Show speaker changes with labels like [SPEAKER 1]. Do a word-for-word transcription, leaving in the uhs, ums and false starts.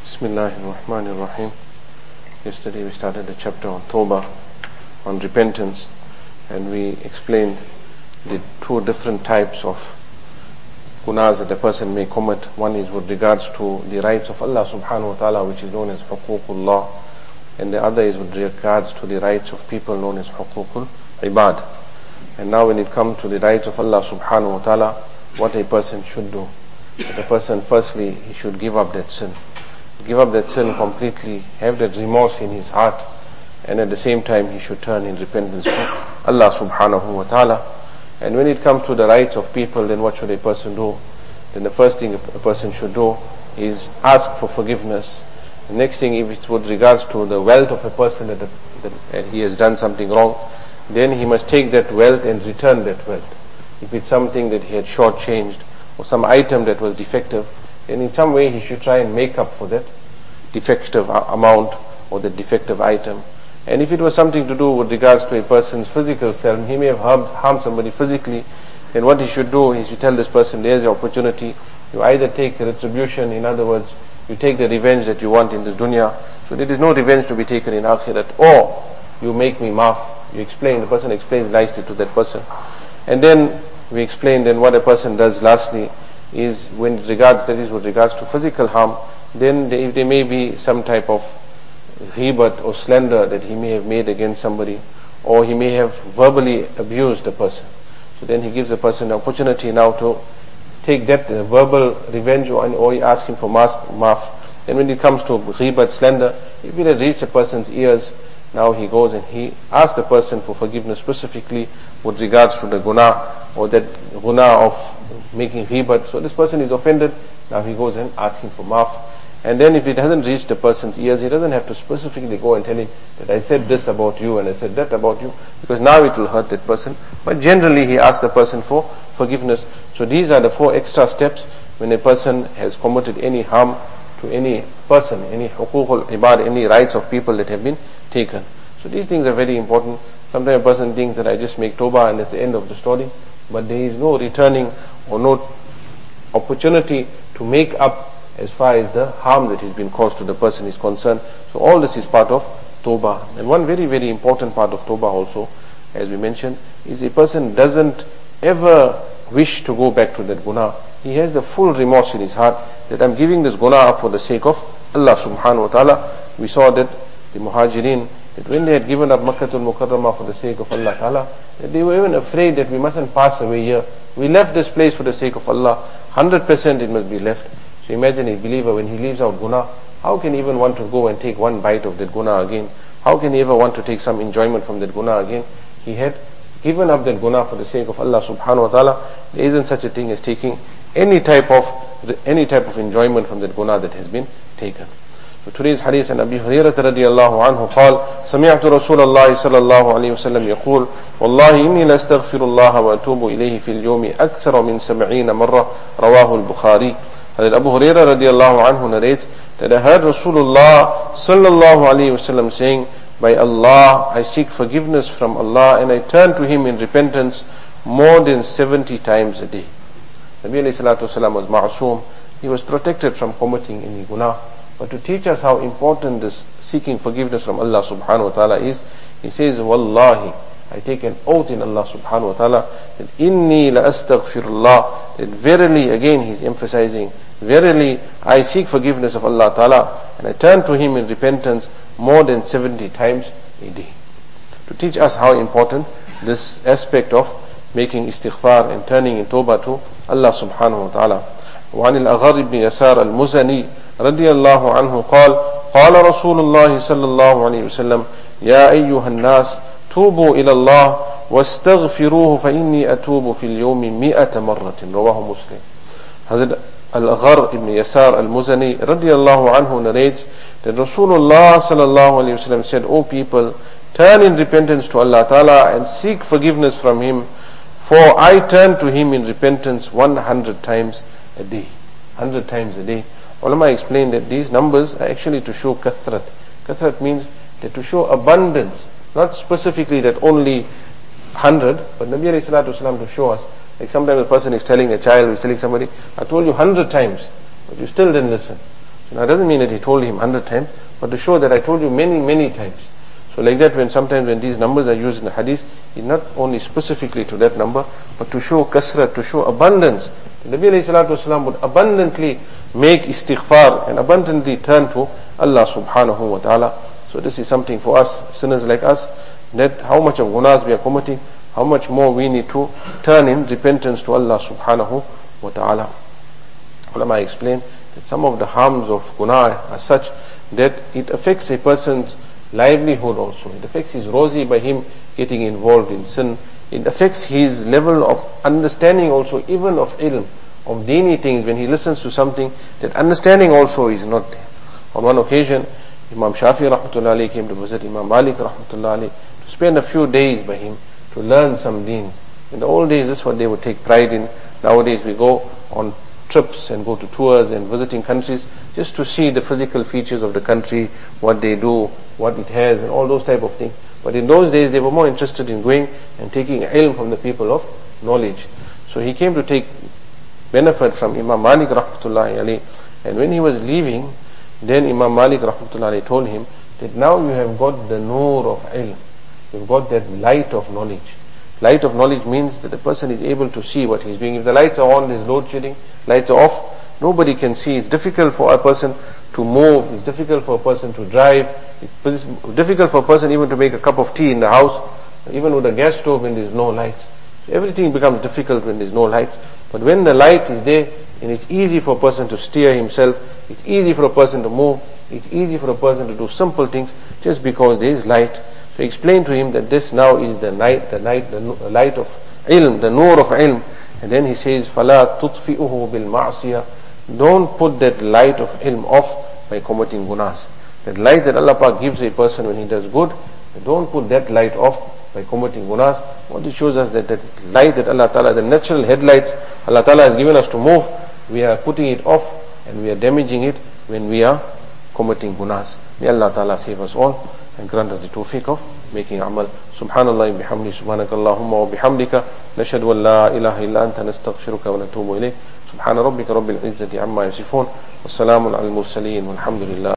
[SPEAKER 1] Bismillahirrahmanirrahim. Yesterday we started the chapter on Tawbah, on repentance, and we explained the two different types of gunas that a person may commit. One is with regards to the rights of Allah subhanahu wa ta'ala, which is known as huququllah, and the other is with regards to the rights of people, known as huququl ibad. And now when it comes to the rights of Allah subhanahu wa ta'ala, what a person should do. That a person, firstly, he should give up that sin. Give up that sin completely, have that remorse in his heart, and at the same time he should turn in repentance to Allah subhanahu wa ta'ala. And when it comes to the rights of people, then what should a person do? Then the first thing a person should do is ask for forgiveness. The next thing, if it's with regards to the wealth of a person that, that, that he has done something wrong, then he must take that wealth and return that wealth. If it's something that he had shortchanged, or some item that was defective, then in some way he should try and make up for that defective amount or the defective item. And if it was something to do with regards to a person's physical self, he may have harmed, harmed somebody physically, then what he should do is you tell this person, there's the opportunity, you either take retribution, in other words, you take the revenge that you want in this dunya, so there is no revenge to be taken in akhirat, or you make me maaf. You explain, the person explains nicely to that person. And then we explain then what a person does lastly is when it regards, that is with regards to physical harm, then if there may be some type of ghibat or slander that he may have made against somebody, or he may have verbally abused the person. So then he gives the person the opportunity now to take that uh, verbal revenge, or, or he asks him for maaf. Then when it comes to ghibat, slander, if it has reached a person's ears, now he goes and he asks the person for forgiveness specifically with regards to the guna, or that guna of making ghibat. So this person is offended, now he goes and asks him for maaf. And then if it hasn't reached the person's ears, he doesn't have to specifically go and tell him that I said this about you and I said that about you, because now it will hurt that person. But generally he asks the person for forgiveness. So these are the four extra steps when a person has committed any harm to any person, any huququl ibad, any rights of people that have been taken. So these things are very important. Sometimes a person thinks that I just make tawbah and that's the end of the story, but there is no returning or no opportunity to make up as far as the harm that has been caused to the person is concerned. So all this is part of tawbah. And one very very important part of tawbah also, as we mentioned, is a person doesn't ever wish to go back to that guna. He has the full remorse in his heart that I'm giving this guna up for the sake of Allah subhanahu wa ta'ala. We saw that the muhajirin, that when they had given up Makkatul Mukarramah for the sake of Allah ta'ala, that they were even afraid that we mustn't pass away here. We left this place for the sake of Allah. one hundred percent it must be left. So imagine a believer, when he leaves out guna, how can he even want to go and take one bite of that guna again? How can he ever want to take some enjoyment from that guna again? He had given up that guna for the sake of Allah subhanahu wa ta'ala. There isn't such a thing as taking any type of any type of enjoyment from that guna that has been taken. So today's hadith an Abi Hurairah radiyallahu anhu قال سمعت رسول الله صلى الله عليه وسلم يقول والله إني لأستغفر الله وأتوب إليه في اليوم أكثر من سبعين مرة رواه البخاري. Hazrat Abu Hurairah radiallahu anhu narrates that I heard Rasulullah sallallahu alayhi wasallam saying, by Allah, I seek forgiveness from Allah and I turn to Him in repentance more than seventy times a day. Nabi alayhi salatu wasalam was ma'asum. He was protected from committing any guna. But to teach us how important this seeking forgiveness from Allah subhanahu wa ta'ala is, he says, Wallahi, I take an oath in Allah subhanahu wa ta'ala that inni la astaghfirullah, that verily, again he's emphasizing, verily I seek forgiveness of Allah ta'ala and I turn to Him in repentance more than seventy times a day. To teach us how important this aspect of making istighfar and turning in tawbah to Allah subhanahu wa ta'ala. وعن الأغر بن يسار المزني رضي الله عنه قال قال رسول الله صلى الله عليه وسلم يا أيها الناس توبوا إلى الله واستغفروه فإني أتوب في اليوم مئة مرة رواه مسلم. Hazrat Al-Aghar ibn Yasar al-Muzani radiyallahu anhu narrates that Rasulullah sallallahu alayhi wasallam said, O people, turn in repentance to Allah Ta'ala and seek forgiveness from Him, for I turn to Him in repentance one hundred times a day. Hundred times a day. Ulama explained that these numbers are actually to show kathrat. Kathrat means that to show abundance, not specifically that only hundred, but Nabi alayhi salatu wasalam to show us. Like sometimes a person is telling a child, is telling somebody, I told you hundred times, but you still didn't listen. So now it doesn't mean that he told him hundred times, but to show that I told you many, many times. So like that, when sometimes when these numbers are used in the hadith, it's not only specifically to that number, but to show kasrat, to show abundance. The Nabi alayhi salatu wasalam would abundantly make istighfar and abundantly turn to Allah subhanahu wa ta'ala. So this is something for us, sinners like us, that how much of gunas we are committing, how much more we need to turn in repentance to Allah subhanahu wa ta'ala. Ulama explain that some of the harms of gunah are such that it affects a person's livelihood also. It affects his rozi by him getting involved in sin. It affects his level of understanding also, even of ilm, of dini things. When he listens to something, that understanding also is not there. On one occasion, Imam Shafi rahmatullah alayhi came to visit Imam Malik rahmatullah alayhi to spend a few days by him to learn some deen. In the old days, this is what they would take pride in. Nowadays, we go on trips and go to tours and visiting countries just to see the physical features of the country, what they do, what it has, and all those type of things. But in those days, they were more interested in going and taking ilm from the people of knowledge. So he came to take benefit from Imam Malik rahmatullahi alayhi. And when he was leaving, then Imam Malik rahmatullahi alayhi told him that now you have got the nur of ilm. You've got that light of knowledge. Light of knowledge means that the person is able to see what he's doing. If the lights are on, there's load shedding, lights are off, nobody can see. It's difficult for a person to move, it's difficult for a person to drive, it's difficult for a person even to make a cup of tea in the house, even with a gas stove when there's no lights. So everything becomes difficult when there's no lights. But when the light is there, and it's easy for a person to steer himself, it's easy for a person to move, it's easy for a person to do simple things just because there is light. So explain to him that this now is the night, the night, the light of ilm, the nur of ilm. And then he says, فَلَا تُطْفِئُهُ بِالْمَعْصِيَةِ Don't put that light of ilm off by committing gunas. That light that Allah Pak gives a person when he does good, don't put that light off by committing gunas. What it shows us that that light that Allah Ta'ala, the natural headlights Allah Ta'ala has given us to move, we are putting it off and we are damaging it when we are committing gunas. May Allah Ta'ala save us all and grant us the tawfiq of making amal. Subhanallah bihamdi, subhanakallahumma wa bihamdika, nashhadu an la ilaha illa anta, nastaghfiruka wa natubu ilayk. Subhana rabbika rabbil izzati amma yasifun, wa salamun al mursaleen, walhamdulillah.